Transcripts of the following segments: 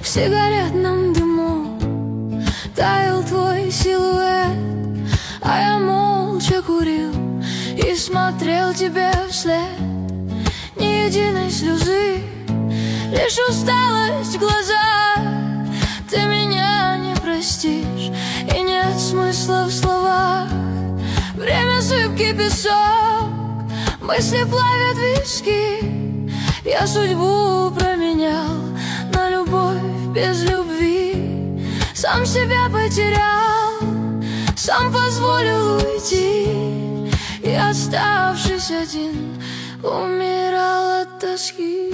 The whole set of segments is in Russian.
В сигаретном дыму таял твой силуэт, а я молча курил и смотрел тебе вслед. Ни единой слезы, лишь усталость в глазах. Ты меня не простишь, и нет смысла в словах. Время зыбкий песок, мысли плавят виски. Я судьбу променял на любовь без любви. Сам себя потерял, сам позволил уйти, и, оставшись один, умирал от тоски.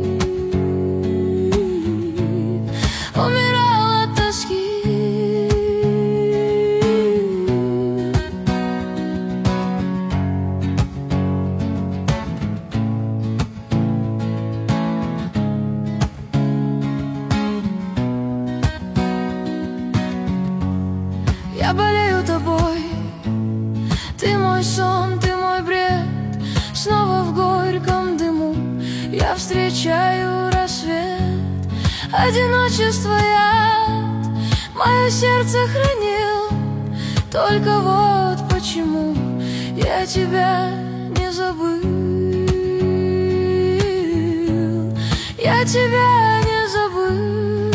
Умирал от тоски. Я болею тобой, ты мой сон, ты мой бред. Снова в горьком дыму я встречаю рассвет. Одиночество яд мое сердце хранил. Только вот почему я тебя не забыл. Я тебя не забыл.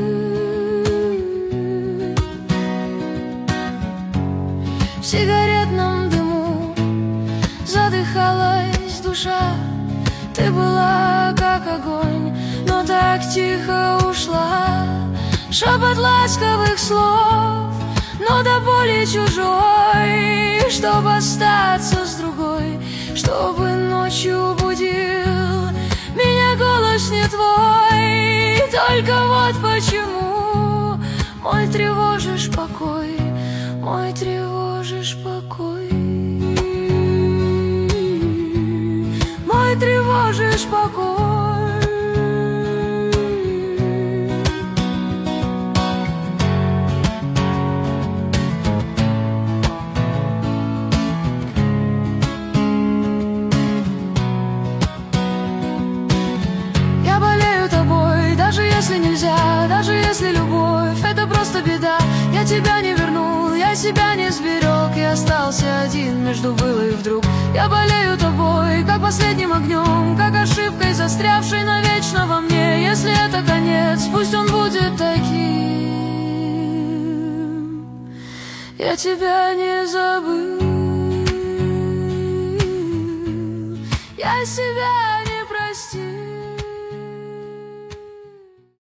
В сигаретном дыму задыхалась душа. Ты была как огонь, но так тихо ушла. Шепот ласковых слов, но до боли чужой. Чтобы остаться с другой, чтобы ночью будил меня голос не твой. Только вот почему мой тревожишь покой, мой тревожишь покой, мой тревожишь покой. Я болею тобой, даже если нельзя, даже если любовь — это просто беда. Я тебя не вернул, я себя не сберег, и остался один между было и вдруг. Я болею тобой, как последним огнем, как ошибкой, застрявшей навечно во мне. Если это конец, пусть он будет таким. Я тебя не забыл, я себя